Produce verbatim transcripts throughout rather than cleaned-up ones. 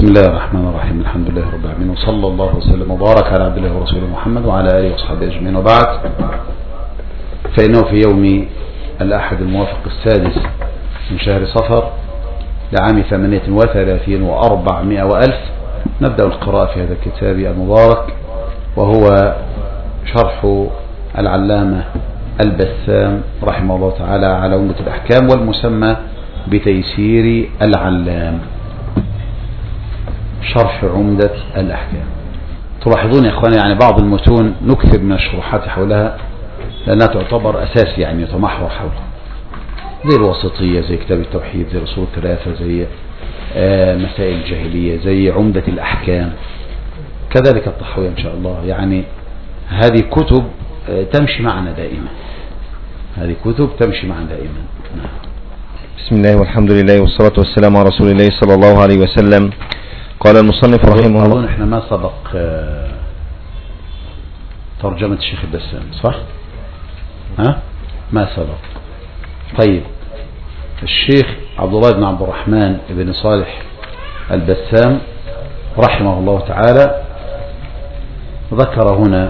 بسم الله الرحمن الرحيم. الحمد لله رب العالمين، وصلى الله وسلم وبارك على عبد الله ورسوله محمد وعلى آله وصحبه أجمعين، وبعد، فإنه في يوم الأحد الموافق السادس من شهر صفر لعام ثمانية وثلاثين وأربعمائة وألف نبدأ القراءة في هذا الكتاب المبارك، وهو شرح العلامة البسام رحمه الله تعالى على عمدة الأحكام، والمسمى بتيسير العلام، شرح عمدة الأحكام. تلاحظون يا إخواني يعني بعض المتون نكثر من الشروحات حولها لأنها تعتبر أساس، يعني يتمحور حولها، زي الوسطية، زي كتاب التوحيد، زي أصول الثلاثة، زي آه مسائل الجاهلية، زي عمدة الأحكام، كذلك الطحاوية إن شاء الله. يعني هذه كتب آه تمشي معنا دائما، هذه كتب تمشي معنا دائما. بسم الله والحمد لله والصلاة والسلام على رسول الله صلى الله عليه وسلم. قال المصنف رحمه الله. أظن إحنا ما سبق آه ترجمة الشيخ البسام، صح؟ ها؟ ما سبق. طيب، الشيخ عبد الله بن عبد الرحمن بن صالح البسام رحمه الله تعالى ذكر هنا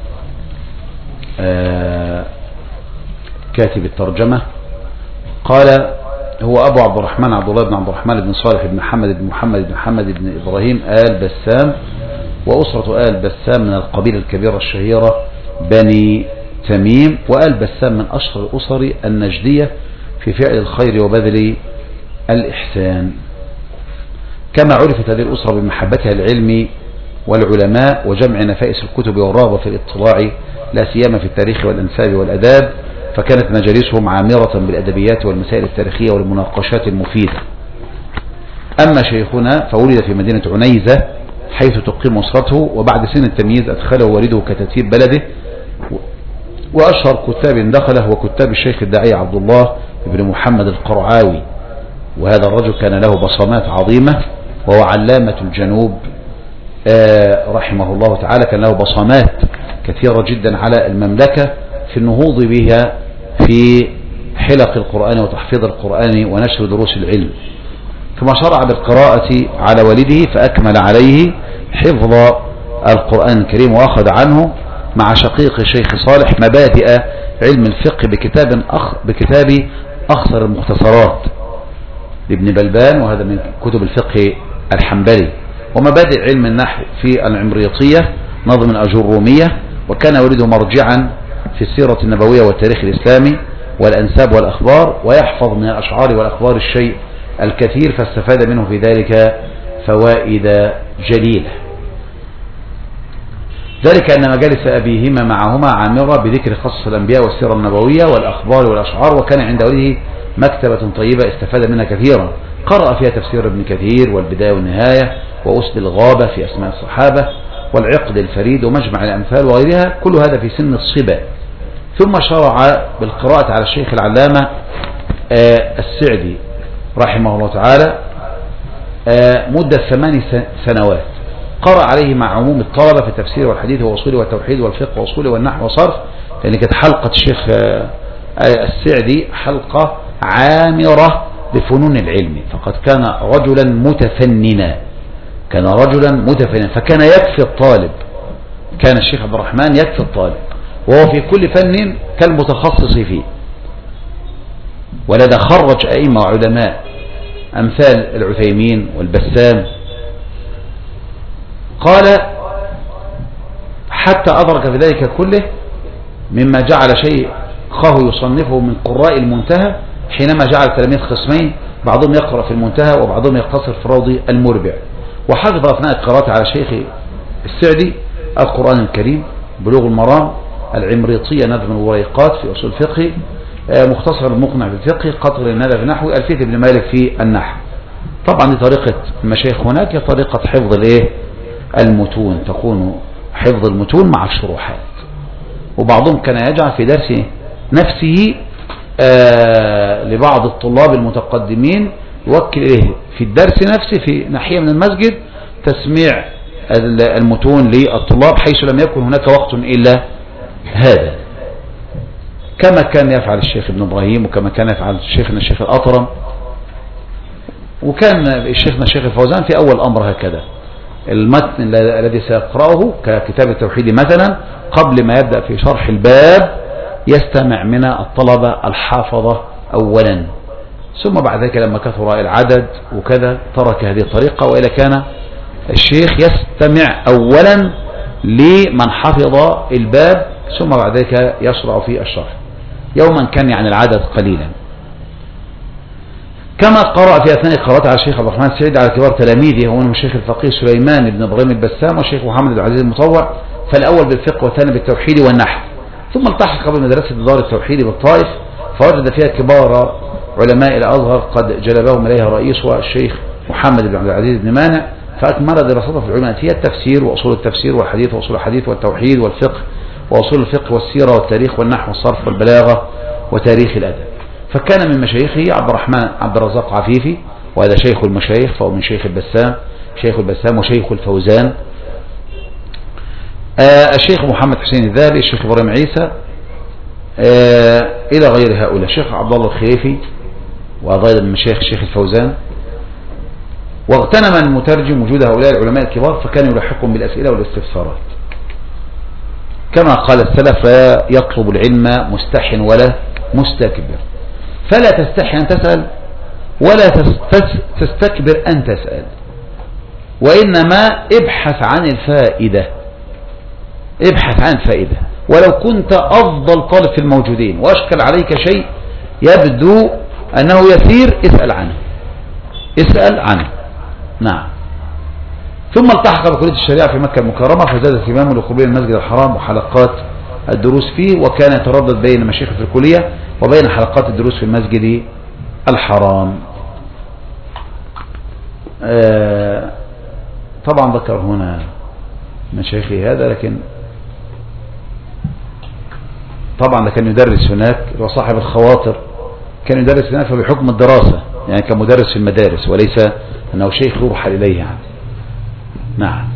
آه كاتب الترجمة، قال: هو أبو عبد الرحمن عبد الله بن عبد الرحمن بن صالح بن محمد بن محمد بن محمد بن إبراهيم آل بسام، وأسرة آل بسام من القبيلة الكبيرة الشهيرة بني تميم، وآل بسام من أشهر الأسر النجدية في فعل الخير وبذل الإحسان. كما عرفت هذه الأسرة بمحبتها العلم والعلماء وجمع نفائس الكتب والرغبة في الاطلاع لا سيما في التاريخ والأنساب والأداب، فكانت مجالسهم عامرة بالأدبيات والمسائل التاريخية والمناقشات المفيدة. أما شيخنا فولد في مدينة عنيزة حيث تقيم أسرته، وبعد سن التمييز أدخله والده كتاتيب بلده، وأشهر كتاب دخله هو كتاب الشيخ الداعية عبد الله بن محمد القرعاوي، وهذا الرجل كان له بصمات عظيمة، وهو علامة الجنوب رحمه الله تعالى، كان له بصمات كثيرة جدا على المملكة في النهوض بها في حلق القرآن وتحفيظ القرآن ونشر دروس العلم. ثم شرع بالقراءة على والده فأكمل عليه حفظ القرآن الكريم، وأخذ عنه مع شقيق شيخ صالح مبادئ علم الفقه بكتاب أخ بكتاب أخصر المختصرات لابن بلبان، وهذا من كتب الفقه الحنبلي، ومبادئ علم النحو في العمريطية نظم الأجرومية. وكان والده مرجعا في السيرة النبوية والتاريخ الإسلامي والأنساب والأخبار، ويحفظ من الأشعار والأخبار الشيء الكثير، فاستفاد منه في ذلك فوائد جليلة. ذلك أن مجالس أبيهما معهما عامرة بذكر قصص الأنبياء والسيرة النبوية والأخبار والأشعار، وكان عند والده مكتبة طيبة استفاد منها كثيرا، قرأ فيها تفسير ابن كثير والبداية والنهاية وأسد الغابة في أسماء الصحابة والعقد الفريد ومجمع الأمثال وغيرها، كل هذا في سن الصبا. ثم شرع بالقراءة على الشيخ العلامة السعدي رحمه الله تعالى مدة ثمان سنوات، قرأ عليه مع عموم الطلبة في التفسير والحديث وأصوله والتوحيد والفقه وأصوله والنحو والصرف، لأن كانت حلقة الشيخ السعدي حلقة عامرة بفنون العلم، فقد كان رجلا متفننا، كان رجلا متفننا فكان يكفي الطالب، كان الشيخ عبد الرحمن يكفي الطالب، وهو في كل فن كالمتخصص فيه. ولذا خرج أئمة وعلماء أمثال العثيمين والبسام، قال: حتى أدرك في ذلك كله مما جعل شيخه يصنفه من قراء المنتهى، حينما جعل تلاميذ قسمين، بعضهم يقرأ في المنتهى وبعضهم يقتصر في روض المربع. وحفظ أثناء القراءة على شيخ السعدي القرآن الكريم، بلوغ المرام، العمريطية نظم الوريقات في أصول الفقه، مختصر المقنع في الفقه، قطر الندى في النحو، ألفية ابن مالك في النحو. طبعا دي طريقة المشايخ هناك، هي طريقة حفظ الايه المتون، تكون حفظ المتون مع الشروحات. وبعضهم كان يجعل في درسه نفسه آه لبعض الطلاب المتقدمين يوكل إليه في الدرس نفسه في ناحية من المسجد تسميع المتون للطلاب، حيث لم يكن هناك وقت إلا هذا، كما كان يفعل الشيخ ابن إبراهيم، وكما كان يفعل شيخنا الشيخ الأطرم وكان الشيخنا الشيخ الفوزان في أول أمر هكذا، المتن الذي سيقرأه ككتاب التوحيد مثلا قبل ما يبدأ في شرح الباب يستمع من الطلبة الحافظة أولا، ثم بعد ذلك لما كثر العدد وكذا ترك هذه الطريقة، وإلا كان الشيخ يستمع أولا لمن حفظ الباب ثم بعد ذلك يشرع في الشرح. يوما كان يعني العدد قليلا، كما قرأ في أثناء قراءته على الشيخ عبد الرحمن السعيد على كبار تلاميذه ومنهم الشيخ الفقيه سليمان بن إبراهيم البسام والشيخ محمد بن العزيز المطوع، فالأول بالفقه والثاني بالتوحيد والنحو، ثم التحق بمدرسة دار التوحيد بالطائف فوجد فيها كبار علماء الأزهر قد جلبهم إليها رئيسها الشيخ محمد بن عبد العزيز بن مانع، فأكمل دراسته في العلوم فيها التفسير وأصول التفسير والحديث وأصول الحديث والتوحيد والفقه وأصول الفقه والسيرة والتاريخ والنحو والصرف والبلاغة وتاريخ الأدب. فكان من مشايخه عبد الرحمن عبد الرزاق عفيفي، وهذا شيخ المشايخ، فهو من شيخ البسام شيخ البسام وشيخ الفوزان. آه الشيخ محمد حسين الذهبي، الشيخ إبراهيم عيسى، آه إلى غير هؤلاء، الشيخ عبد الله الخليفي وأيضا من مشايخ الشيخ الفوزان. واغتنم المترجم وجود هؤلاء العلماء الكبار فكان يلحقهم بالأسئلة والاستفسارات، كما قال السلف: يطلب العلم مستح ولا مستكبر، فلا تستحي أن تسأل ولا تستكبر أن تسأل، وإنما ابحث عن الفائدة، ابحث عن الفائدة، ولو كنت أفضل طالب في الموجودين وأشكل عليك شيء يبدو أنه يسير اسأل عنه اسأل عنه نعم. ثم التحق بكلية الشريعة في مكة المكرمة، فزاد اهتمامه لقبول المسجد الحرام وحلقات الدروس فيه، وكان يتردد بين مشايخ في الكلية وبين حلقات الدروس في المسجد الحرام. آه طبعا ذكر هنا مشايخي هذا، لكن طبعا ده كان يدرس هناك، وصاحب الخواطر كان يدرس هناك فبحكم الدراسة، يعني كمدرس في المدارس وليس أنه شيخ يرحل إليه يعني. نعم.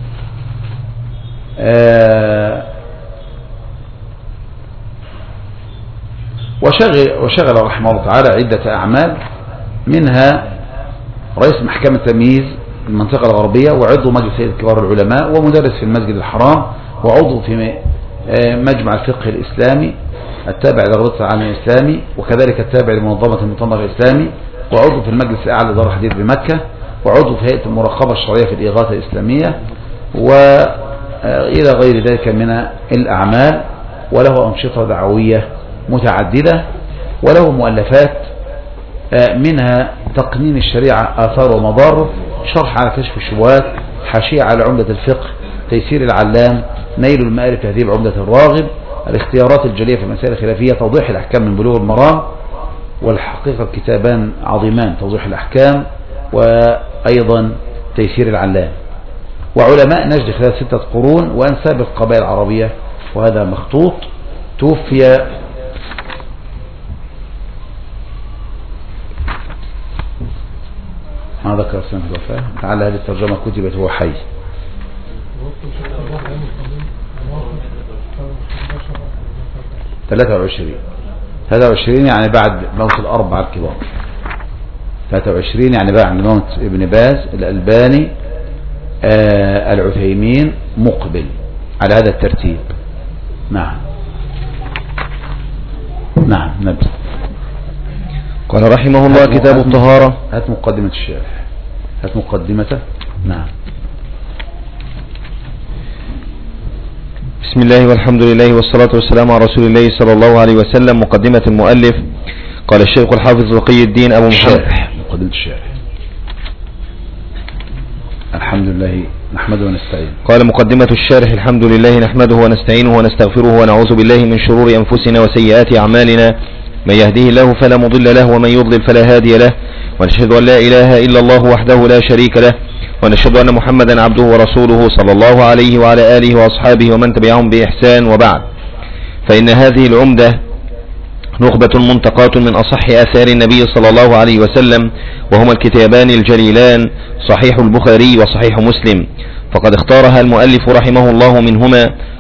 آه وشغل, وشغل رحمه الله تعالى عدة أعمال، منها رئيس محكمة تمييز المنطقة الغربية، وعضو مجلس هيئة كبار العلماء، ومدرس في المسجد الحرام، وعضو في مجمع الفقه الإسلامي التابع لرابطة العالم الإسلامي، وكذلك التابع لمنظمة المؤتمر الإسلامي، وعضو في المجلس الأعلى لدار الحديث بمكة، وعضو في هيئة المراقبة الشرعية في الإغاثة الإسلامية، وإلى غير ذلك من الأعمال. وله أنشطة دعوية متعددة، وله مؤلفات منها تقنين الشريعة آثار ومضار، شرح على كشف الشبهات، حاشية على عمدة الفقه، تيسير العلام، نيل المآرب تهذيب عمدة الراغب، الاختيارات الجلية في المسائل الخلافية، توضيح الأحكام من بلوغ المرام، والحقيقة كتابان عظيمان، توضيح الأحكام وأيضا تيسير العلام. وعلماء نجد خلال ستة قرون وأنساب القبائل العربية، وهذا مخطوط. توفي ما ذكر سنة الوفاة، لعل هذه الترجمة كتبت وهو حي. ثلاثة وعشرين ثلاثة وعشرين يعني بعد موت الأربعة الكبار، ثلاثة وعشرين يعني بعد موت ابن باز، الألباني، آه العثيمين، مقبل، على هذا الترتيب. نعم نعم نبي. قال رحمه الله: كتاب الطهارة. هات مقدمة الشارح، هات مقدمته. نعم. بسم الله والحمد لله والصلاة والسلام على رسول الله صلى الله عليه وسلم. مقدمة المؤلف. قال الشيخ الحافظ بقي الدين أبو محمد. مقدمة الشارح. الحمد لله نحمده ونستعينه. قال: مقدمة الشارح: الحمد لله نحمده ونستعينه ونستغفره ونعوذ بالله من شرور أنفسنا وسيئات أعمالنا، من يهديه الله فلا مضل له ومن يضلل فلا هادي له، ونشهد أن لا إله إلا الله وحده لا شريك له، ونشهد أن محمدا عبده ورسوله صلى الله عليه وعلى آله وأصحابه ومن تبعهم بإحسان. وبعد، فإن هذه العمدة نخبة منتقاة من أصح آثار النبي صلى الله عليه وسلم، وهما الكتابان الجليلان صحيح البخاري وصحيح مسلم، فقد اختارها المؤلف رحمه الله منهما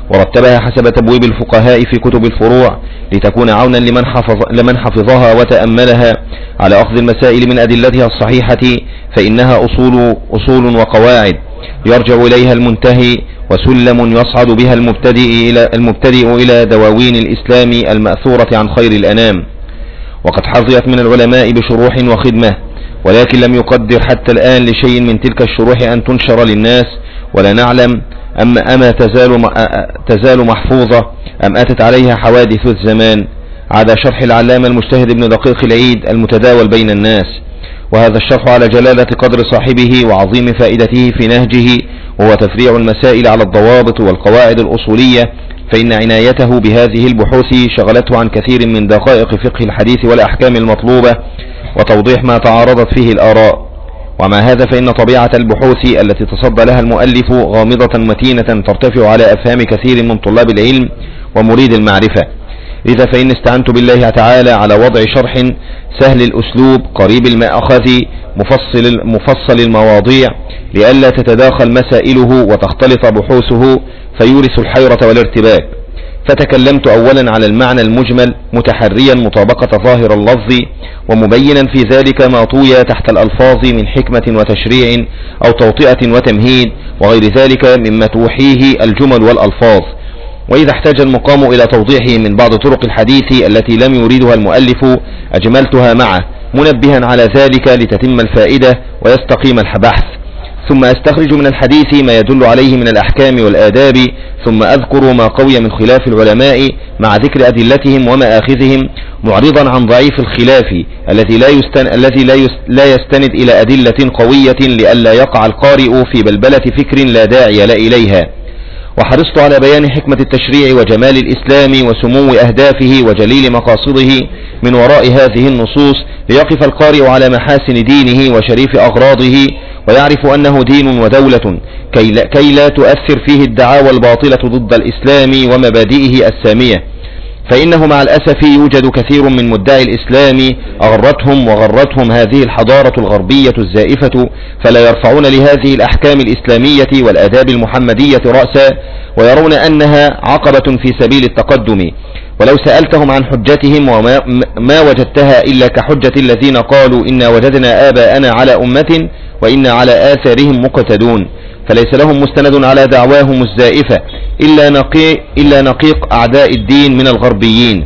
ورتبها حسب تبويب الفقهاء في كتب الفروع لتكون عونا لمن, حفظ لمن حفظها وتأملها على أخذ المسائل من أدلتها الصحيحة، فإنها أصول, أصول وقواعد يرجع إليها المنتهي، وسلم يصعد بها المبتدئ إلى, المبتدئ إلى دواوين الإسلام المأثورة عن خير الأنام. وقد حظيت من العلماء بشروح وخدمة، ولكن لم يقدر حتى الآن لشيء من تلك الشروح أن تنشر للناس، ولا نعلم أما, أما تزال, تزال محفوظة أم أتت عليها حوادث الزمان، عدا شرح العلامة المجتهد ابن دقيق العيد المتداول بين الناس. وهذا الشرح على جلالة قدر صاحبه وعظيم فائدته في نهجه، وهو تفريع المسائل على الضوابط والقواعد الأصولية، فإن عنايته بهذه البحوث شغلته عن كثير من دقائق فقه الحديث والأحكام المطلوبة وتوضيح ما تعارضت فيه الآراء. ومع هذا فإن طبيعة البحوث التي تصدى لها المؤلف غامضة متينة ترتفع على أفهام كثير من طلاب العلم ومريد المعرفة، لذا فإن استعنت بالله تعالى على وضع شرح سهل الأسلوب قريب المأخذ مفصل, مفصل المواضيع، لئلا تتداخل مسائله وتختلط بحوثه فيورث الحيرة والارتباك. فتكلمت أولا على المعنى المجمل متحريا مطابقة ظاهر اللفظ، ومبينا في ذلك ما طوي تحت الألفاظ من حكمة وتشريع أو توطئة وتمهيد وغير ذلك مما توحيه الجمل والألفاظ. وإذا احتاج المقام إلى توضيحه من بعض طرق الحديث التي لم يريدها المؤلف أجملتها معه، منبها على ذلك لتتم الفائدة ويستقيم البحث. ثم أستخرج من الحديث ما يدل عليه من الأحكام والآداب، ثم أذكر ما قوي من خلاف العلماء مع ذكر أدلتهم ومآخذهم، معرضا عن ضعيف الخلاف الذي لا يستن... الذي لا, يس... لا يستند إلى أدلة قوية، لئلا يقع القارئ في بلبلة فكر لا داعي لا إليها. وحرصت على بيان حكمة التشريع وجمال الإسلام وسمو أهدافه وجليل مقاصده من وراء هذه النصوص، ليقف القارئ على محاسن دينه وشريف أغراضه، ويعرف أنه دين ودولة، كي لا, كي لا تؤثر فيه الدعاوى الباطلة ضد الإسلام ومبادئه السامية. فإنه مع الأسف يوجد كثير من مدعي الإسلام أغرتهم وغرتهم هذه الحضارة الغربية الزائفة، فلا يرفعون لهذه الأحكام الإسلامية والآداب المحمدية رأسا، ويرون أنها عقبة في سبيل التقدم. ولو سألتهم عن حجتهم وما ما وجدتها إلا كحجة الذين قالوا إنا وجدنا آباءنا على أمة وإنا على آثارهم مقتدون، فليس لهم مستند على دعواهم الزائفة إلا نقيق, إلا نقيق أعداء الدين من الغربيين.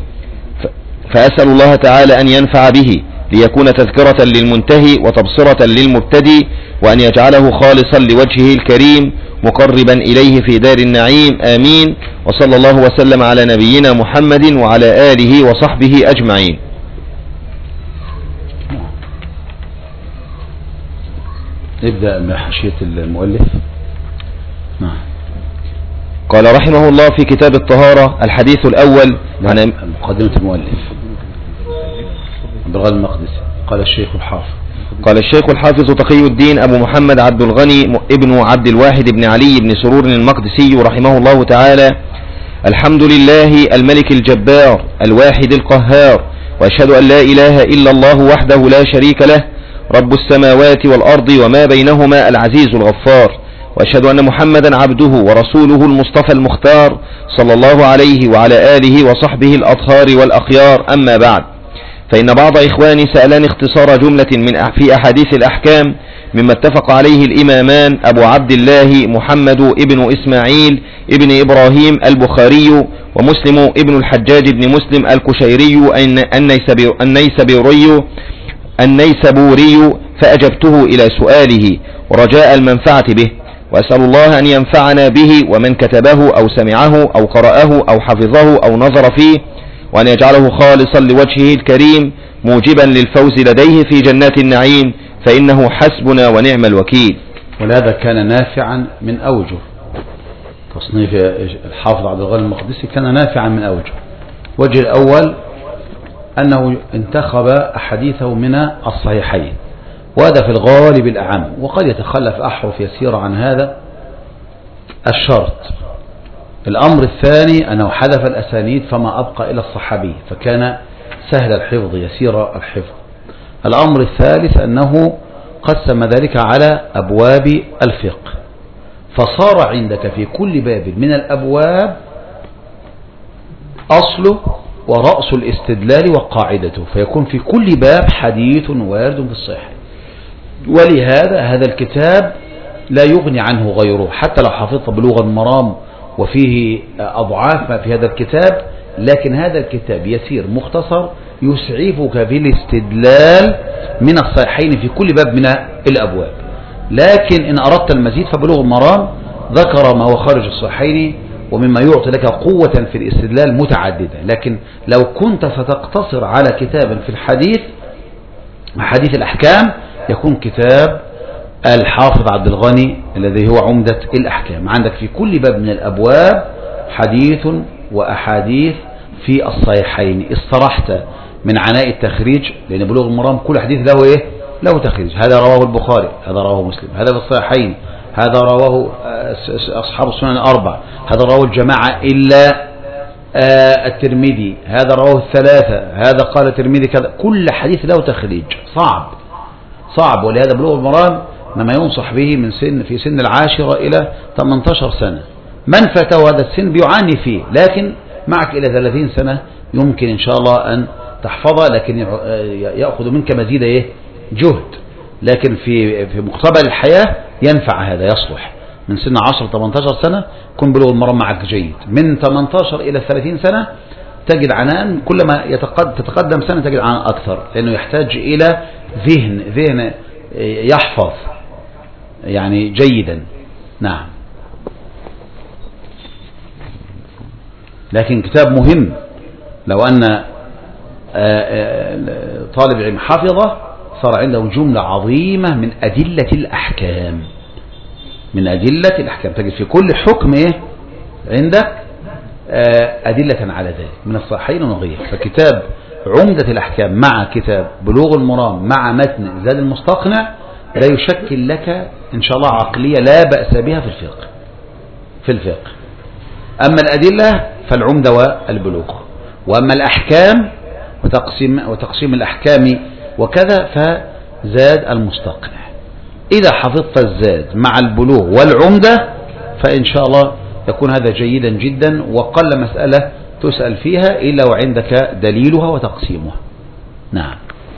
فأسأل الله تعالى أن ينفع به ليكون تذكرة للمنتهي وتبصرة للمبتدي، وأن يجعله خالصا لوجهه الكريم مقربا إليه في دار النعيم، آمين. وصلى الله وسلم على نبينا محمد وعلى آله وصحبه أجمعين. نبدأ بحاشية المؤلف. نعم. قال رحمه الله في كتاب الطهارة الحديث الأول عن مقدمة المؤلف عبد الغني المقدسي. قال الشيخ الحافظ قال الشيخ الحافظ تقي الدين أبو محمد عبد الغني ابن عبد الواحد بن علي بن سرور المقدسي رحمه الله تعالى: الحمد لله الملك الجبار الواحد القهار، وأشهد أن لا إله إلا الله وحده لا شريك له، رب السماوات والأرض وما بينهما العزيز الغفار، وأشهد أن محمدا عبده ورسوله المصطفى المختار صلى الله عليه وعلى آله وصحبه الأطهار والأخيار. أما بعد، فإن بعض إخواني سألني اختصار جملة من في أحاديث الأحكام مما اتفق عليه الإمامان أبو عبد الله محمد ابن إسماعيل ابن إبراهيم البخاري ومسلم ابن الحجاج بن مسلم الكشيري النيسابوري النيسابوري فأجبته إلى سؤاله ورجاء المنفعة به، وأسأل الله أن ينفعنا به ومن كتبه أو سمعه أو قرأه أو حفظه أو نظر فيه، وأن يجعله خالصا لوجهه الكريم موجبا للفوز لديه في جنات النعيم، فإنه حسبنا ونعم الوكيل. ولهذا كان نافعا من أوجه، تصنيف الحافظ عبد الغني المقدسي كان نافعا من أوجه. وجه الأول أنه انتخب أحاديثه من الصحيحين، وهذا في الغالب الأعم، وقد يتخلف أحرف يسيرة عن هذا الشرط. الأمر الثاني أنه حذف الأسانيد فما أبقى إلى الصحابي، فكان سهل الحفظ يسير الحفظ. الأمر الثالث أنه قسم ذلك على أبواب الفقه، فصار عندك في كل باب من الأبواب أصله ورأس الاستدلال وقاعدته، فيكون في كل باب حديث وارد في الصحيح. ولهذا هذا الكتاب لا يغني عنه غيره، حتى لو حفظت بلوغ المرام وفيه أضعاف ما في هذا الكتاب، لكن هذا الكتاب يسير مختصر يسعفك في الاستدلال من الصحيحين في كل باب من الأبواب. لكن إن أردت المزيد فبلوغ المرام ذكر ما هو خارج الصحيحين ومما يعطي لك قوة في الاستدلال متعددة. لكن لو كنت ستقتصر على كتاب في الحديث حديث الأحكام يكون كتاب الحافظ عبد الغني الذي هو عمدة الأحكام. عندك في كل باب من الأبواب حديث وأحاديث في الصحيحين، استرحت من عناء التخريج، لأن بلوغ المرام كل حديث له إيه؟ له تخريج، هذا رواه البخاري، هذا رواه مسلم، هذا في الصحيحين، هذا رواه أصحاب السنن الأربع، هذا رواه الجماعة إلا الترمذي، هذا رواه الثلاثة، هذا قال الترمذي كذا. كل حديث له تخريج، صعب صعب. ولهذا بلوغ المرام مما ينصح به من سن في سن العاشرة إلى ثمانية عشر سنة. من فاته هذا السن بيعاني فيه، لكن معك إلى ثلاثين سنة يمكن إن شاء الله أن تحفظه، لكن يأخذ منك مزيد إيه؟ جهد. لكن في في مقتبل الحياة ينفع هذا، يصلح من سن عشرة ثمانية عشر سنة يكون بلوغ المرام معك جيد. من ثمانية عشر إلى ثلاثين سنة تجد عنان، كلما يتقدم تتقدم سنة تجد عنان أكثر، لأنه يحتاج إلى ذهن ذهن يحفظ يعني جيدا. نعم. لكن كتاب مهم، لو أن طالب علم حفظه صار عنده جملة عظيمة من أدلة الأحكام، من أدلة الأحكام تجد في كل حكم إيه عندك أدلة على ذلك من الصحيحين وغيره. فكتاب عمدة الأحكام مع كتاب بلوغ المرام مع متن زاد المستقنع لا يشكل لك إن شاء الله عقلية لا بأس بها في الفقه في الفقه. أما الأدلة فالعمدة والبلوغ، وأما الأحكام وتقسيم, وتقسيم الأحكام وكذا فزاد المستقنع. إذا حفظت الزاد مع البلوغ والعمدة فإن شاء الله يكون هذا جيدا جدا، وقل مسألة تسأل فيها إلا وعندك دليلها وتقسيمها. نعم.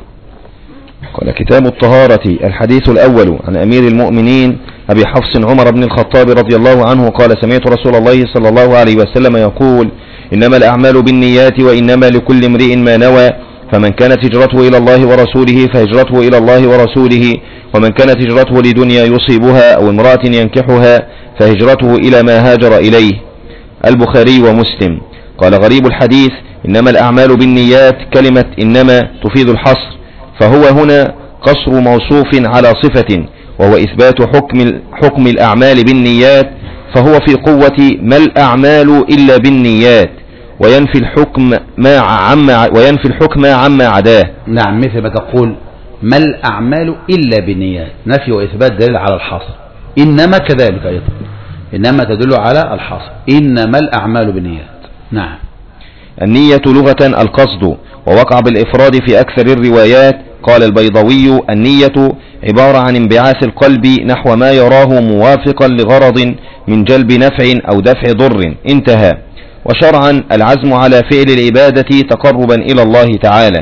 قال كتاب الطهارة. الحديث الأول عن أمير المؤمنين أبي حفص عمر بن الخطاب رضي الله عنه قال سمعت رسول الله صلى الله عليه وسلم يقول إنما الأعمال بالنيات وإنما لكل امرئ ما نوى، فمن كانت هجرته إلى الله ورسوله فهجرته إلى الله ورسوله، ومن كانت هجرته لدنيا يصيبها أو امرأة ينكحها فهجرته إلى ما هاجر إليه. البخاري ومسلم. قال غريب الحديث إنما الأعمال بالنيات، كلمة إنما تفيد الحصر، فهو هنا قصر موصوف على صفة، وهو إثبات حكم حكم الأعمال بالنيات، فهو في قوة ما الأعمال إلا بالنيات، وينفي الحكم ما عما وينفي الحكم عما عداه. نعم، مثل ما تقول ما الأعمال إلا بالنيات، نفي وإثبات دليل على الحصر. إنما كذلك أيضا، إنما تدل على الحصر، إنما الأعمال بالنيات. نعم. النية لغة القصد، ووقع بالإفراد في أكثر الروايات. قال البيضوي النية عبارة عن انبعاث القلب نحو ما يراه موافقا لغرض من جلب نفع أو دفع ضر، انتهى. وشرعا العزم على فعل العبادة تقربا إلى الله تعالى.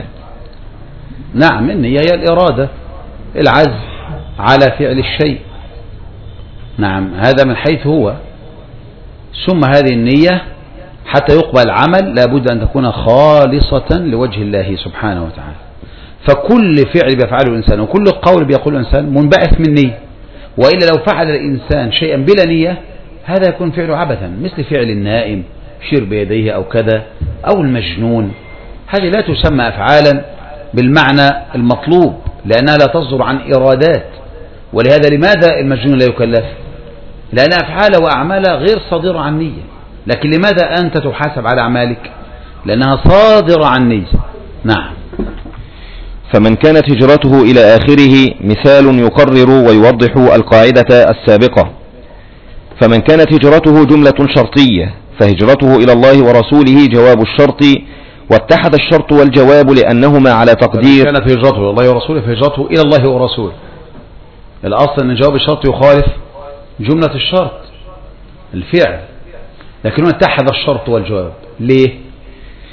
نعم، النية هي الإرادة، العزم على فعل الشيء. نعم، هذا من حيث هو. ثم هذه النية حتى يقبل العمل لابد أن تكون خالصة لوجه الله سبحانه وتعالى. فكل فعل بيفعله الإنسان وكل قول بيقوله الإنسان منبعث من نية، وإلا لو فعل الإنسان شيئا بلا نية هذا يكون فعله عبثا، مثل فعل النائم شير بيديه أو كذا، أو المجنون. هذه لا تسمى أفعالا بالمعنى المطلوب، لأنها لا تصدر عن إرادات. ولهذا لماذا المجنون لا يكلف؟ لأن أفعاله وأعماله غير صادرة عن نية. لكن لماذا أنت تحاسب على أعمالك؟ لأنها صادرة عن نية. نعم. فمن كانت هجرته إلى آخره مثال يقرر ويوضح القاعدة السابقة. فمن كانت هجرته جملة شرطية فهجرته إلى الله ورسوله جواب الشرط، واتحد الشرط والجواب لأنهما على تقدير. فمن كانت هجرته إلى الله ورسوله فهجرته إلى الله ورسوله. الأصل أن جواب الشرط يخالف جملة الشرط الفعل، لكنه اتحد الشرط والجواب. ليه؟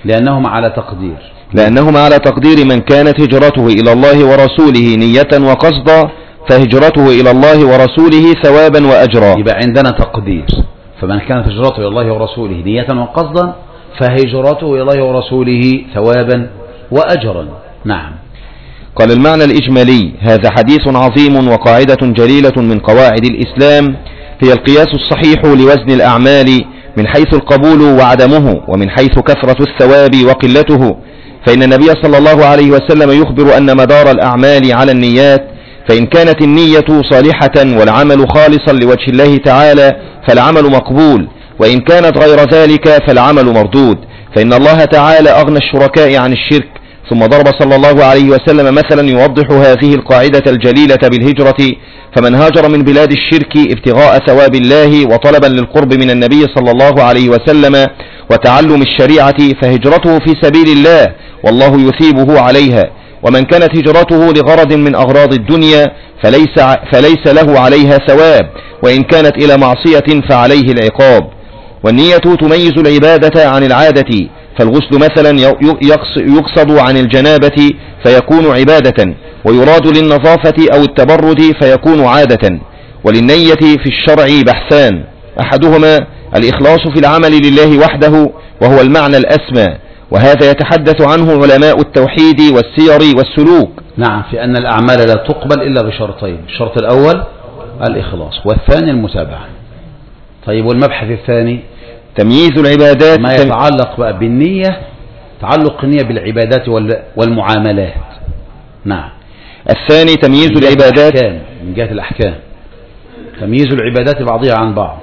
لأنهما على تقدير لأنهما على تقدير من كانت هجرته إلى الله ورسوله نية وقصدا فهجرته إلى الله ورسوله ثوابا وأجرا. يبقى عندنا تقدير، فمن كانت هجرته إلى الله ورسوله نية وقصدا فهجرته إلى الله ورسوله ثوابا وأجرا. نعم. قال المعنى الإجمالي: هذا حديث عظيم وقاعدة جليلة من قواعد الإسلام، هي القياس الصحيح لوزن الأعمال من حيث القبول وعدمه ومن حيث كثرة الثواب وقلته. فإن النبي صلى الله عليه وسلم يخبر أن مدار الأعمال على النيات، فإن كانت النية صالحة والعمل خالصا لوجه الله تعالى فالعمل مقبول، وإن كانت غير ذلك فالعمل مردود. فإن الله تعالى أغنى الشركاء عن الشرك، ثم ضرب صلى الله عليه وسلم مثلا يوضح هذه القاعدة الجليلة بالهجرة: فمن هاجر من بلاد الشرك ابتغاء ثواب الله وطلبا للقرب من النبي صلى الله عليه وسلم وتعلم الشريعة فهجرته في سبيل الله والله يثيبه عليها. ومن كانت هجرته لغرض من أغراض الدنيا فليس, فليس له عليها ثواب، وإن كانت إلى معصية فعليه العقاب. والنية تميز العبادة عن العادة، فالغسل مثلا يقصد عن الجنابة فيكون عبادة، ويراد للنظافة أو التبرد فيكون عادة. وللنية في الشرع بحثان: أحدهما الإخلاص في العمل لله وحده وهو المعنى الأسمى، وهذا يتحدث عنه علماء التوحيد والسير والسلوك. نعم، في أن الأعمال لا تقبل إلا بشرطين: الشرط الأول الإخلاص، والثاني المتابعة. طيب، والمبحث الثاني تمييز العبادات، ما يتعلق بقى بالنية، تعلق النية بالعبادات والمعاملات. نعم. الثاني تمييز من العبادات من جهة الأحكام، تمييز العبادات بعضها عن بعض،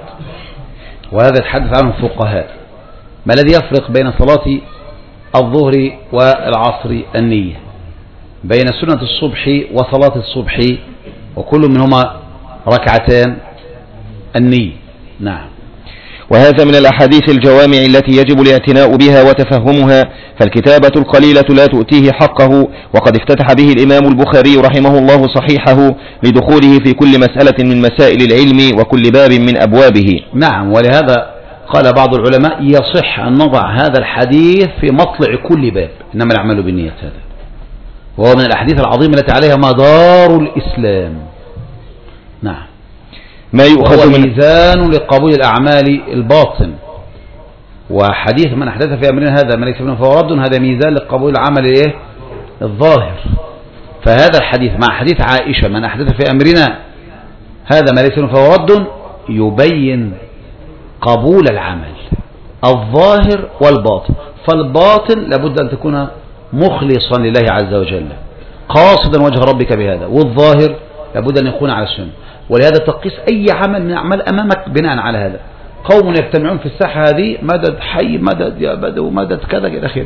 وهذا يتحدث عنه الفقهاء. ما الذي يفرق بين صلاة الظهر والعصر؟ النية. بين سنة الصبح وصلاة الصبح وكل منهما ركعتان النية. نعم. وهذا من الأحاديث الجوامع التي يجب الاعتناء بها وتفهمها، فالكتابة القليلة لا تؤتيه حقه. وقد افتتح به الإمام البخاري رحمه الله صحيحه لدخوله في كل مسألة من مسائل العلم وكل باب من أبوابه. نعم. ولهذا قال بعض العلماء: يصح أن نضع هذا الحديث في مطلع كل باب، إنما الأعمال بالنيات. هذا وهو من الأحاديث العظيمة التي عليها مدار الإسلام. نعم. ما يؤخذ من ميزان لقبول الأعمال الباطن، وحديث من أحدث في أمرنا هذا ما ليس منه فهو رد، هذا ميزان لقبول العمل إيه؟ الظاهر. فهذا الحديث مع حديث عائشة من أحدث في أمرنا هذا ما ليس منه فهو رد يبين قبول العمل الظاهر والباطن. فالباطن لابد أن تكون مخلصا لله عز وجل قاصدا وجه ربك بهذا، والظاهر لابد أن يكون على السنة. ولهذا تقيس أي عمل من أعمال أمامك بناء على هذا. قوم يجتمعون في الساحة هذه: مدد حي، مدد يا بدو، مدد كذا إلى آخره.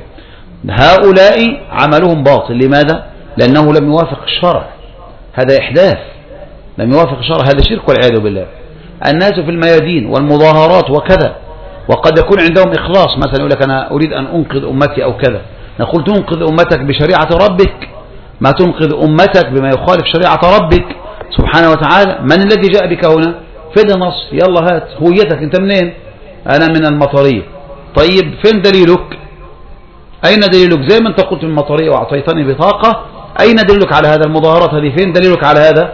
هؤلاء عملهم باطل. لماذا؟ لأنه لم يوافق الشرع، هذا إحداث، لم يوافق الشرع، هذا شرك والعياذ بالله. الناس في الميادين والمظاهرات وكذا، وقد يكون عندهم إخلاص، مثلا يقول لك أنا أريد أن أنقذ أمتي أو كذا. نقول: تنقذ أمتك بشريعة ربك، ما تنقذ أمتك بما يخالف شريعة ربك سبحانه وتعالى. من الذي جاء بك هنا؟ فين النص؟ يلا هات هويتك، انت منين؟ انا من المطرية. طيب فين دليلك؟ اين دليلك؟ زي ما انت قلت من المطرية واعطيتني بطاقة، اين دليلك على هذا؟ المظاهرات هذه فين دليلك على هذا؟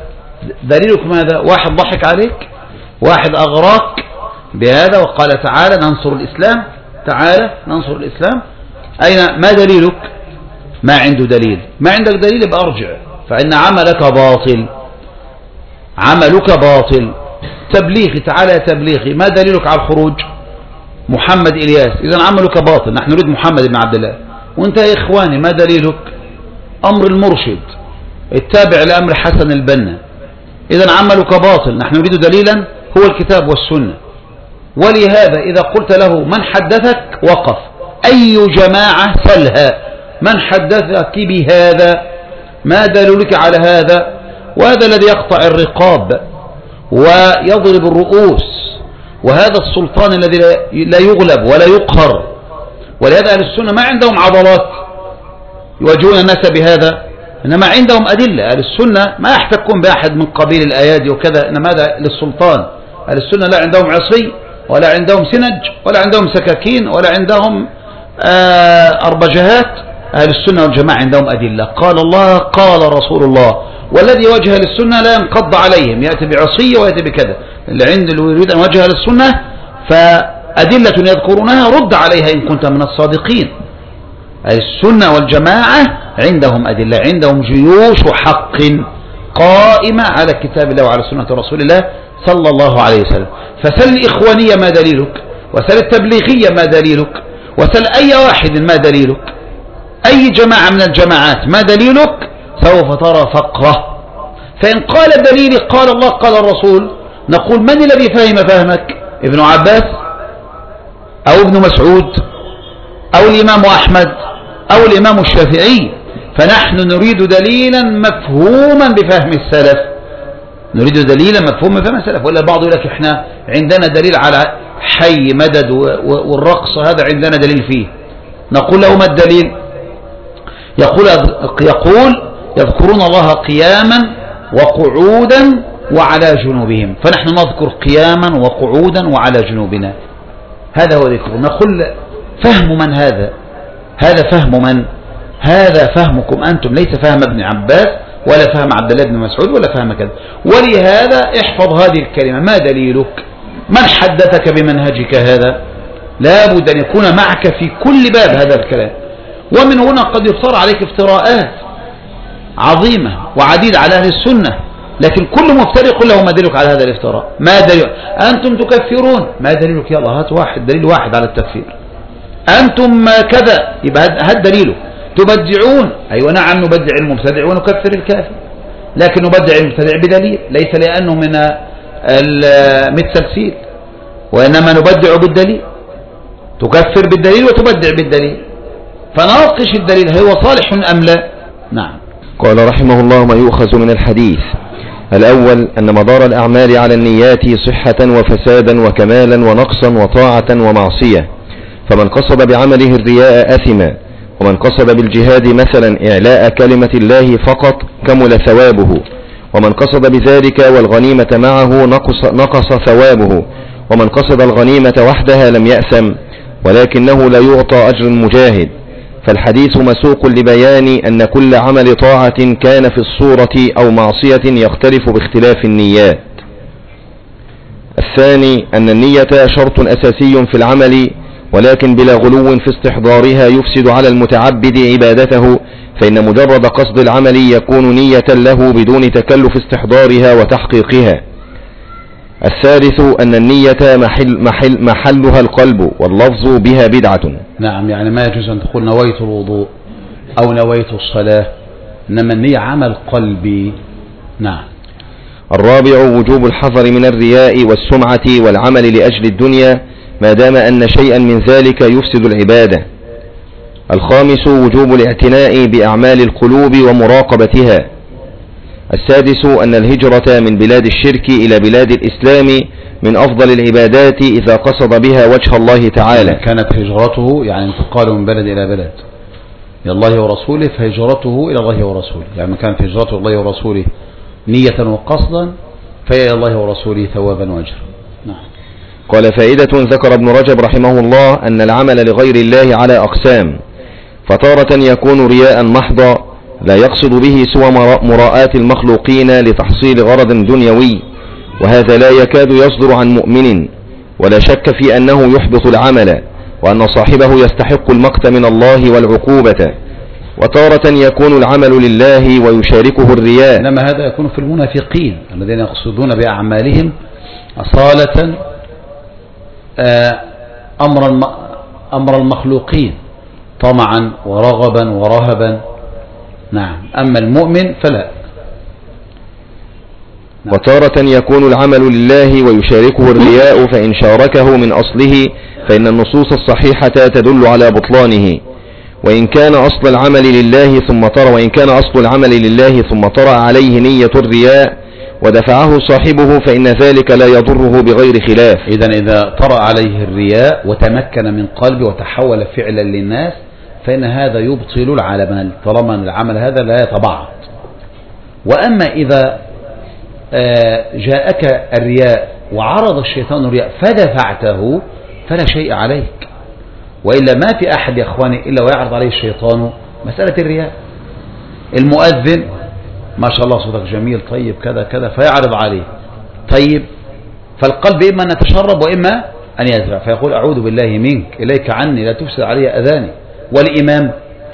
دليلك ماذا؟ واحد ضحك عليك، واحد اغراك بهذا وقال تعالى ننصر الاسلام، تعالى ننصر الاسلام. اين ما دليلك؟ ما عنده دليل. ما عندك دليل يبقى ارجع، فان عملك باطل، عملك باطل. تبليغي، تعالى يا تبليغي، ما دليلك على الخروج؟ محمد إلياس، إذا عملك باطل، نحن نريد محمد بن عبد الله. وانت يا إخواني ما دليلك؟ أمر المرشد التابع لأمر حسن البنا، إذا عملك باطل، نحن نريد دليلا هو الكتاب والسنة. ولهذا إذا قلت له من حدثك وقف، أي جماعة سلها، من حدثك بهذا؟ ما دليلك على هذا؟ وهذا الذي يقطع الرقاب ويضرب الرؤوس، وهذا السلطان الذي لا يغلب ولا يقهر. ولهذا أهل السنة ما عندهم عضلات يواجهون الناس بهذا، إنما عندهم أدلة. أهل السنة ما يحتكون بأحد من قبيل الأيادي وكذا، إنما هذا للسلطان. أهل السنة لا عندهم عصي ولا عندهم سنج ولا عندهم سكاكين ولا عندهم أربجهات أهل السنة والجماعة عندهم أدلة، قال الله قال رسول الله، والذي وجه للسنة لا ينقض عليهم، يأتي بعصية ويأتي بكذا. اللي عند اللي يريد أن وجه للسنة فأدلة يذكرونها رد عليها إن كنت من الصادقين. أهل السنة والجماعة عندهم أدلة، عندهم جيوش حق قائمة على كتاب الله وعلى سنة رسول الله صلى الله عليه وسلم. فسل الإخوانية ما دليلك، وسل التبليغية ما دليلك، وسل أي واحد ما دليلك، أي جماعة من الجماعات ما دليلك، سوف ترى فقره. فإن قال دليلي قال الله قال الرسول، نقول من الذي فهم فهمك؟ ابن عباس أو ابن مسعود أو الإمام أحمد أو الإمام الشافعي؟ فنحن نريد دليلا مفهوما بفهم السلف، نريد دليلا مفهوما بفهم السلف. ولا بعض يقول لك احنا عندنا دليل على حي مدد والرقص، هذا عندنا دليل فيه. نقول له ما الدليل؟ يقول يقول يذكرون الله قياما وقعودا وعلى جنوبهم، فنحن نذكر قياما وقعودا وعلى جنوبنا، هذا هو ذكر. نقول فهم من هذا؟ هذا فهم من؟ هذا فهمكم أنتم، ليس فهم ابن عباس ولا فهم عبد الله بن مسعود ولا فهم كذا. ولهذا احفظ هذه الكلمة، ما دليلك؟ من حدثك بمنهجك هذا؟ لا بد أن يكون معك في كل باب هذا الكلام. ومن هنا قد يفترى عليك افتراءات عظيمة وعديد على أهل السنة، لكن كل مفتري قل له ما دليلك على هذا الافتراء؟ ما دليل؟ أنتم تكفرون، ما دليلك؟ يلا هات واحد دليل واحد على التكفير. أنتم كذا، يبقى هات دليله. تبدعون، أيوة نعم نبدع المبتدع ونكفر الكافر، لكن نبدع المبتدع بدليل، ليس لأنه من التمثيل، وإنما نبدع بالدليل. تكفر بالدليل وتبدع بالدليل، فناقش الدليل هل هو صالح أم لا. نعم. قال رحمه الله: ما يؤخذ من الحديث: الأول أن مدار الأعمال على النيات صحة وفسادا وكمالا ونقصا وطاعة ومعصية، فمن قصد بعمله الرياء أثم، ومن قصد بالجهاد مثلا إعلاء كلمة الله فقط كمل ثوابه، ومن قصد بذلك والغنيمة معه نقص, نقص ثوابه، ومن قصد الغنيمة وحدها لم يأثم، ولكنه لا يعطى أجر المجاهد. فالحديث مسوق لبيان أن كل عمل طاعة كان في الصورة أو معصية يختلف باختلاف النيات. الثاني أن النية شرط أساسي في العمل، ولكن بلا غلو في استحضارها يفسد على المتعبد عبادته، فإن مجرد قصد العمل يكون نية له بدون تكلف استحضارها وتحقيقها. الثالث أن النية محل محل محلها القلب، واللفظ بها بدعة. نعم، يعني ما يجوز أن تقول نويت الوضوء أو نويت الصلاة، إنما النية عمل قلبي. نعم. الرابع وجوب الحذر من الرياء والسمعة والعمل لأجل الدنيا، ما دام أن شيئا من ذلك يفسد العبادة. الخامس وجوب الاعتناء بأعمال القلوب ومراقبتها. السادس أن الهجرة من بلاد الشرك إلى بلاد الإسلام من أفضل العبادات إذا قصد بها وجه الله تعالى. كانت هجرته يعني انتقاله من بلد إلى بلد إلى الله ورسوله، فهجرته إلى الله ورسوله، يعني كانت هجرته إلى الله ورسوله نية وقصدا، فهي إلى الله ورسوله ثوابا وأجرا. نعم. قال: فائدة ذكر ابن رجب رحمه الله أن العمل لغير الله على أقسام، فتارة يكون رياء محضا لا يقصد به سوى مراءة المخلوقين لتحصيل غرض دنيوي، وهذا لا يكاد يصدر عن مؤمن، ولا شك في أنه يحبط العمل، وأن صاحبه يستحق المقت من الله والعقوبة. وتارة يكون العمل لله ويشاركه الرياء، إنما هذا يكون في المنافقين الذين يقصدون بأعمالهم أصالة أمر أمر المخلوقين طمعا ورغبا ورهبا. نعم. أما المؤمن فلا. نعم. وتارة يكون العمل لله ويشاركه الرياء، فإن شاركه من أصله فإن النصوص الصحيحة تدل على بطلانه. وإن كان أصل العمل لله ثم طرأ وإن كان أصل العمل لله ثم طرأ عليه نية الرياء ودفعه صاحبه فإن ذلك لا يضره بغير خلاف. إذن إذا طرأ عليه الرياء وتمكن من قلبه وتحول فعلا للناس فإن هذا يبطل العمل، طالما العمل هذا لا يتبعض. وأما إذا جاءك الرياء وعرض الشيطان الرياء فدفعته فلا شيء عليك، وإلا ما في أحد يا أخواني إلا ويعرض عليه الشيطان مسألة الرياء. المؤذن ما شاء الله صوتك جميل طيب كذا كذا فيعرض عليه طيب، فالقلب إما أن يتشرب وإما أن يزرع، فيقول أعوذ بالله منك إليك عني لا تفسد علي أذاني. والإمام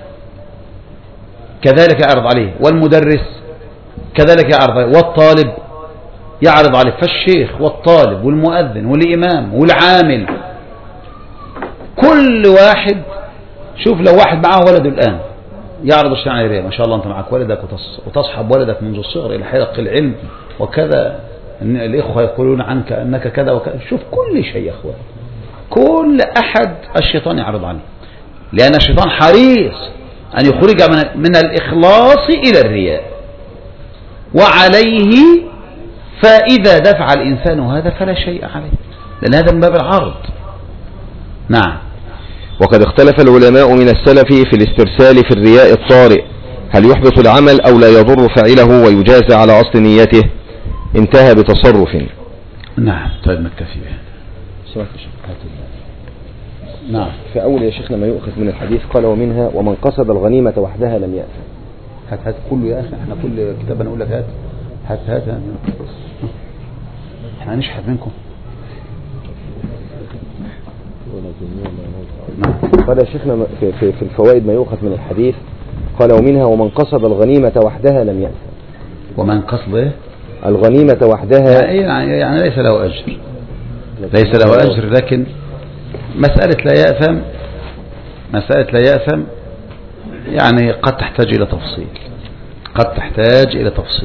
كذلك يعرض عليه، والمدرس كذلك يعرض عليه، والطالب يعرض عليه. فالشيخ والطالب والمؤذن والإمام والعامل كل واحد، شوف لو واحد معه ولده الآن يعرض الشيطان عليه، ما شاء الله أنت معك ولدك وتصحب ولدك منذ الصغر إلى حلق العلم وكذا، الإخوة يقولون عنك أنك كذا وكذا. شوف كل شيء يا أخوان، كل أحد الشيطان يعرض عنه، لأن الشيطان حريص أن يخرج من, من الإخلاص إلى الرياء، وعليه فإذا دفع الإنسان هذا فلا شيء عليه، لأن هذا من باب العرض. نعم. وقد اختلف العلماء من السلف في الاسترسال في الرياء الطارئ، هل يحبط العمل أو لا يضر فاعله ويجازى على أصل نيته؟ انتهى بتصرف. نعم. طيب نكتفي به. نعم. في أول يا شيخنا ما يؤخذ من الحديث قال ومنها ومن قصد الغنيمة وحدها لم يأثم. هات هات كله يا أخي، احنا كل كتاب نقول لك هات هات هات احنا هنشحت منكم. قال يا شيخنا في, في, في الفوائد ما يؤخذ من الحديث قال ومنها ومن قصد الغنيمة وحدها لم يأثم. ومن قصد الغنيمة وحدها يعني, يعني ليس له أجر، ليس له أجر، لكن مسألة لا يأثم، مسألة لا يأثم يعني قد تحتاج إلى تفصيل، قد تحتاج إلى تفصيل.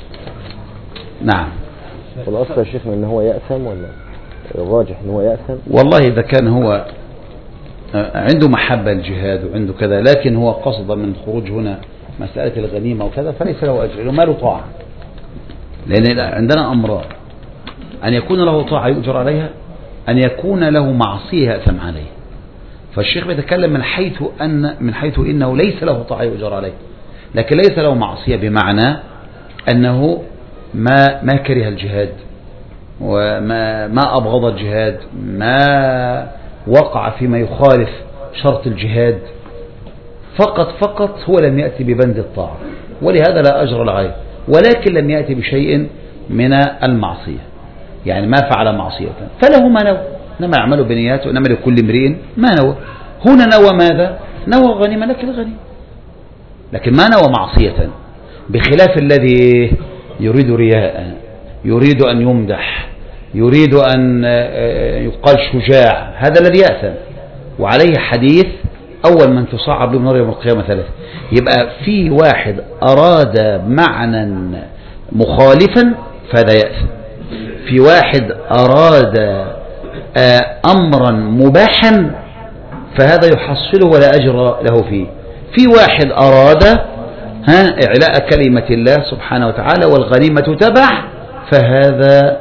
نعم. والأصل يا شيخنا أنه هو يأثم ولا الراجح أنه هو يأثم؟ والله إذا كان هو عنده محبة الجهاد وعنده كذا، لكن هو قصد من خروج هنا مسألة الغنيمة وكذا فليس له أجر، ما له طاعة، لأن عندنا أمران: أن يكون له طاعة يؤجر عليها، أن يكون له معصية يأثم عليه. فالشيخ بيتكلم من حيث أن من حيث إنه ليس له طاعة يؤجر عليه، لكن ليس له معصية بمعنى أنه ما ما كره الجهاد وما ما أبغض الجهاد، ما وقع فيما يخالف شرط الجهاد، فقط فقط هو لم يأتي ببند الطاعة، ولهذا لا أجر عليه، ولكن لم يأتي بشيء من المعصية، يعني ما فعل معصية فله ما نوى، إنما يعمل بنياته، إنما لكل امرئ ما نوى. هنا نوى ماذا؟ نوى غنيمة، لكن غنيمة، لكن ما نوى معصية، بخلاف الذي يريد رياء، يريد أن يمدح، يريد أن يقال شجاع، هذا الذي يأثم، وعليه حديث أول من تصعب له نار يوم القيامة ثلاثة. يبقى في واحد أراد معنى مخالفا فهذا يأثم، في واحد أراد أمرا مباحا فهذا يحصله ولا أجر له فيه، في واحد أراد ها إعلاء كلمة الله سبحانه وتعالى والغنيمة تبع فهذا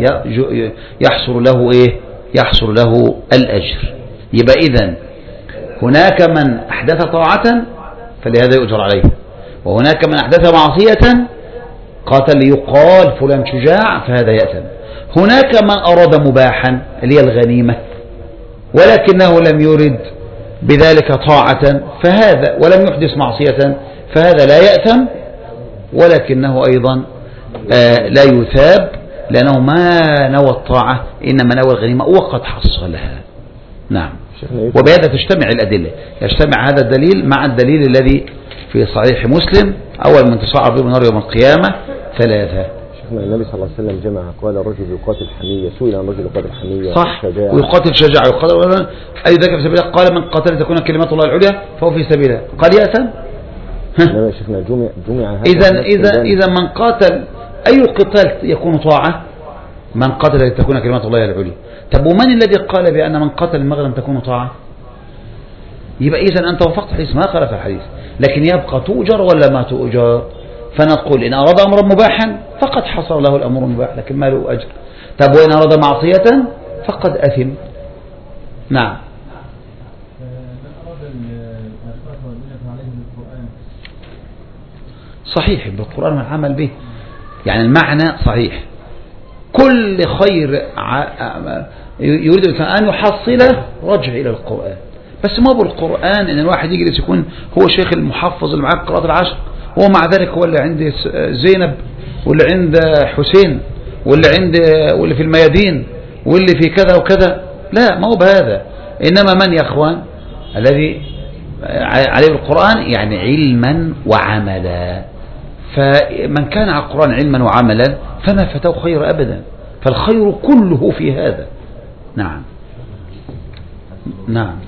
يحصل له إيه؟ يحصل له الأجر. يبقى إذن هناك من أحدث طاعة فلهذا يؤجر عليه، وهناك من أحدث معصية قاتل ليقال فلان شجاع فهذا يأثم. هناك من أراد مباحا اللي هي الغنيمة ولكنه لم يرد بذلك طاعة فهذا ولم يحدث معصية فهذا لا يأثم، ولكنه أيضا آه لا يثاب، لأنه ما نوى الطاعة إنما نوى الغنيمة وقد حصلها. نعم. وبهذا تجتمع الأدلة، يجتمع هذا الدليل مع الدليل الذي في صحيح مسلم أول من تصعب به النار يوم القيامة ثلاثة. شيخنا النبي صلى الله عليه وسلم جمع، قال رجل يقاتل حمية، سئل عن رجل يقاتل حمية صح، ويقاتل شجاعة يقاتل أي ذاك في سبيل الله، قال من قاتل تكون كلمة الله العليا فهو في سبيله، قال يأثم. لا شيخنا جمع جمع إذا إذا إذا من قاتل أي قتال يكون طاعة؟ من قاتل تكون كلمة الله العليا. طب ومن الذي قال بأن من قاتل المغرم تكون طاعة؟ يبقى إذا أنت وفقت حديث ما خالف الحديث، لكن يبقى تؤجر ولا ما تؤجر؟ فنقول إن أراد أمرا مباحا فقد حصل له الأمر المباح لكن ما له أجر. طب وإن أراد معصية فقد أثم. نعم. صحيح بالقرآن والعمل به، يعني المعنى صحيح، كل خير يريد أن يحصله رجع إلى القرآن، بس ما بالقرآن ان الواحد يجلس يكون هو شيخ المحفظ اللي معاه القراءات العشر، هو مع ذلك هو اللي عند زينب واللي عند حسين واللي عند واللي في الميادين واللي في كذا وكذا. لا، ما هو بهذا. إنما من يا أخوان الذي عليه القرآن يعني علما وعملا، فمن كان على القرآن علما وعملا فما فتاه خير أبدا، فالخير كله في هذا. نعم نعم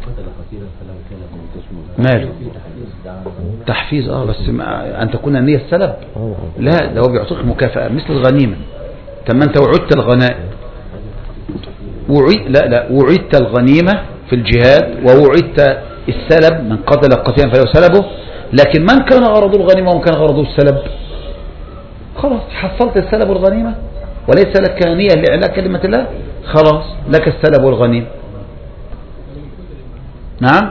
ماله تحفيز اه بس أن تكون النية السلب. لا، ده هو بيعطيك مكافأة مثل الغنيمة. تم أنت وعدت الغنائم، وعيد لا لا وعدت الغنيمة في الجهاد، ووعدت السلب من قتل قتيلا فله سلبه. لكن من كان غرضه الغنيمة ومن كان غرضه السلب، خلاص حصلت السلب والغنيمة وليس لك نية لإعلاء كلمة الله، خلاص لك السلب والغنيمة. نعم،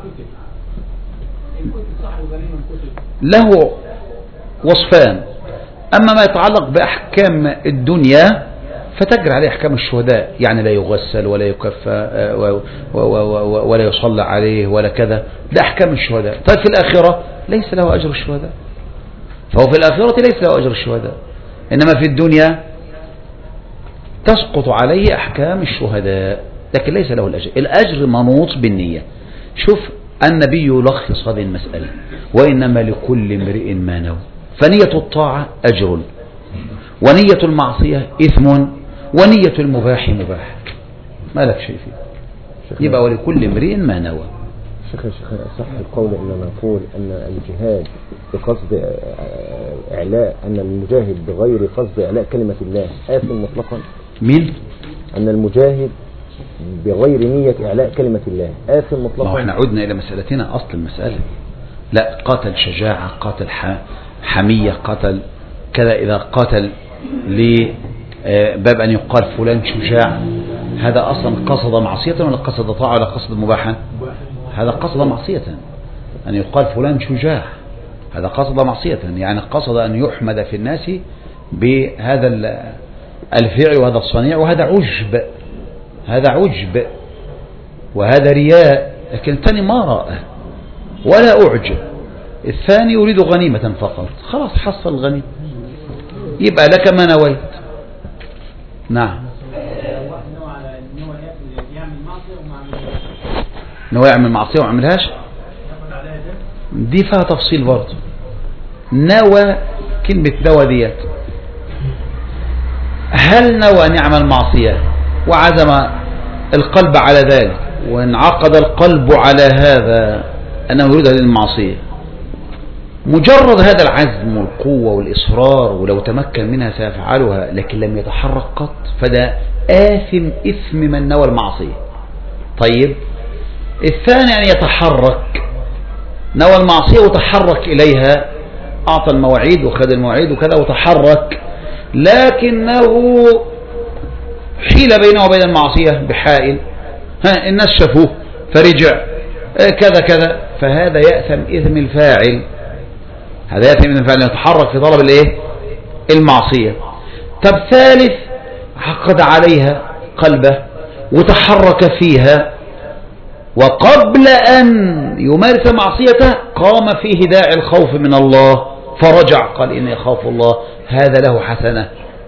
له وصفان. أما ما يتعلق بأحكام الدنيا فتجري عليه أحكام الشهداء، يعني لا يغسل ولا يكفى ولا يصلى عليه ولا كذا، ده أحكام الشهداء. طيب في الآخرة ليس له أجر الشهداء، فهو في الآخرة ليس له أجر الشهداء، إنما في الدنيا تسقط عليه أحكام الشهداء لكن ليس له الأجر. الأجر منوط بالنية. شوف النبي يلخص هذه المسألة: وإنما لكل امرئ ما نوى، فنية الطاعة أجر، ونية المعصية إثم، ونية المباح مباح، ما لك شيء فيه. يبقى ولكل امرئ ما نوى. شيخ شيخ صح القول إنما نقول أن الجهاد بقصد إعلاء، أن المجاهد بغير قصد إعلاء كلمة الله آثم مطلقا؟ مين؟ أن المجاهد بغير نية إعلاء كلمة الله آثم مطلقا. ما احنا عدنا إلى مسألتنا أصل المسألة. لا، قاتل شجاعة، قاتل حمية، قاتل كذا. إذا قاتل لباب أن يقال فلان شجاع، هذا أصلا قصد معصية ولا قصد طاعة ولا قصد مباحا؟ هذا قصد معصية. أن يقال فلان شجاع هذا قصد معصية، يعني قصد أن يحمد في الناس بهذا الفعل وهذا الصنيع، وهذا عجب، هذا عجب وهذا رياء. لكن الثاني ما رأى ولا أعجب، الثاني يريد غنيمة فقط، خلاص حصل الغنيمة، يبقى لك ما نويت. نعم، نوى يعمل معصية وما عملهاش، دي فيها تفصيل برضه. نوى، كلمة نوى ديت، هل نوى أن يعمل معصية وعزم القلب على ذلك وانعقد القلب على هذا أنه يريد هذه المعصية، مجرد هذا العزم والقوة والإصرار ولو تمكن منها سيفعلها، لكن لم يتحرك قط، فده آثم إثم من نوى المعصية. طيب الثاني أن يتحرك، نوى المعصية وتحرك إليها، أعطى المواعيد وخذ المواعيد وكذا وتحرك، لكنه حيل بينه وبين المعصية بحائل، ها الناس شافوه فرجع كذا كذا، فهذا يأثم إثم الفاعل، هذا يأثم إثم الفاعل يتحرك في طلب الايه المعصية. طب ثالث، عقد عليها قلبه وتحرك فيها، وقبل أن يمارس معصيته قام فيه داعي الخوف من الله فرجع قال إني أخاف الله، هذا له حسنة،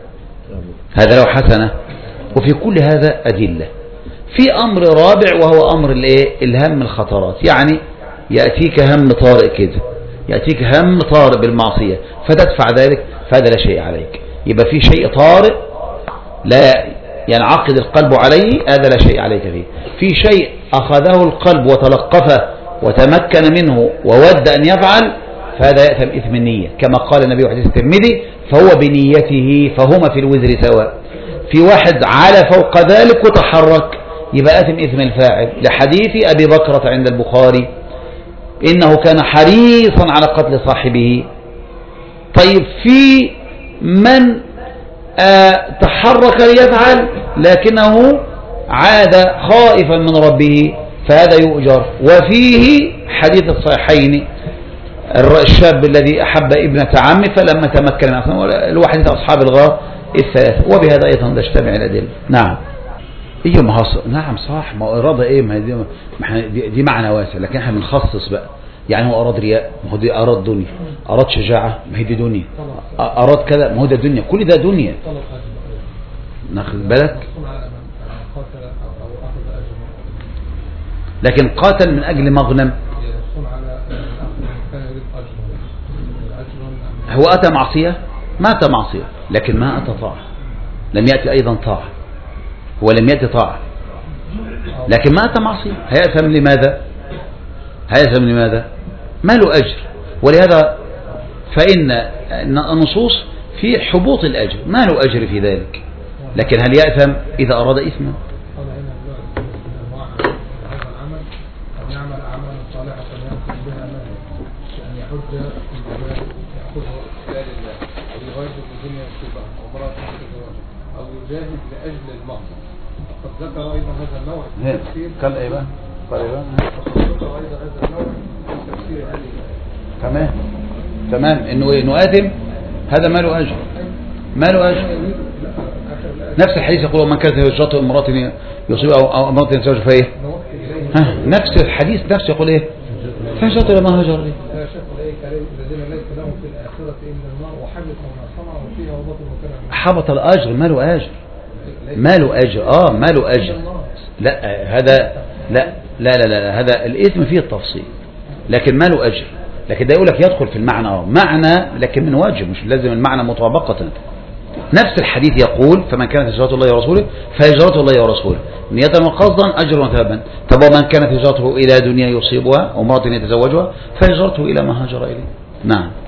هذا له حسنة. وفي كل هذا أدلة. في أمر رابع وهو أمر الايه الهم الخطرات، يعني يأتيك هم طارئ كده، يأتيك هم طارئ بالمعصية فتدفع ذلك، فهذا لا شيء عليك. يبقى في شيء طارئ لا ينعقد القلب عليه، هذا لا شيء عليك فيه. في شيء أخذه القلب وتلقفه وتمكن منه وود أن يفعل، فهذا يأثم إثم النية، كما قال النبي حديث الترمذي: فهو بنيته فهما في الوزر سواء. في واحد على فوق ذلك وتحرك، يبقى آثم إثم الفاعل، لحديث أبي بكرة عند البخاري: إنه كان حريصا على قتل صاحبه. طيب في من آه تحرك ليفعل لكنه عاد خائفا من ربه، فهذا يؤجر. وفيه حديث الصحيحين: الشاب الذي أحب ابنة عمه فلما تمكن من الواحد أصحاب الغار الثلاثة، وبهذا أيضا تجتمع الأدلة. نعم. ايوه ما هو نعم صح، ما هو اراده ايه، ما دي, ما احنا دي, دي معنى واسع، لكن احنا بنخصص بقى. يعني هو اراد رياء، ما هو دي اراد دنيا، اراد شجاعه، ما هي دي دنيا، اراد كذا، ما هو ده دنيا، كل ده دنيا. ناخد بالك. لكن قاتل من اجل مغنم، هو اتى معصيه، ما اتى معصيه، لكن ما اتى طاعه، لم ياتي ايضا طاعه، هو لم ياتي طاعه لكن ما اتى معصيه. هيأثم لماذا؟ هيأثم لماذا؟ ما له اجر. ولهذا فإن النصوص في حبوط الأجر، ما له أجر في ذلك. لكن هل يأثم إذا أراد إثما؟ أو يجاهد لأجل المغزى. قد ذكر أيضا هذا النوع في التفسير. قال إيه بقى؟ قال إيه بقى؟ قد ذكر أيضا هذا النوع في تفسير هذه الآية. تمام تمام إنه إنه آثم، هذا ما له أجر، ما له أجر. نفس الحديث يقول من كانت هجرته امرأة يصيبها أو امرأة يتزوج فإيه؟ ها نفس الحديث نفسه يقول إيه؟ فهجرته إلى ما هاجر إليه. حبط الأجر، ما له أجر، ما له أجر، آه ما له أجر. لا هذا لا لا لا لا هذا الإثم فيه التفصيل، لكن ما له أجر. لكن ده يقول لك يدخل في المعنى، آه معنى لكن من وجه، مش لازم المعنى مطابقة. نفس الحديث يقول فمن كانت هجرته الله ورسوله فهجرته الله ورسوله نية وقصدا أجر وثوابا. طب ومن كانت هجرته إلى دنيا يصيبها وامرأة يتزوجها فهجرته إلى ما هاجر إليه. نعم.